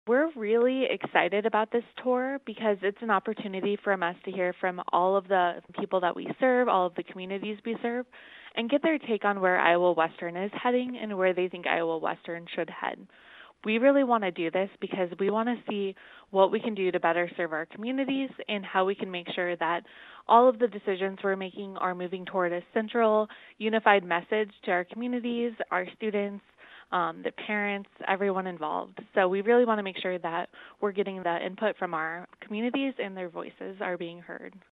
We're really excited about this tour because it's an opportunity for us to hear from all of the people that we serve, all of the communities we serve, and get their take on where Iowa Western is heading and where they think Iowa Western should head. We really want to do this because we want to see what we can do to better serve our communities and how we can make sure that all of the decisions we're making are moving toward a central, unified message to our communities, our students, the parents, everyone involved. So we really want to make sure that we're getting the input from our communities and their voices are being heard.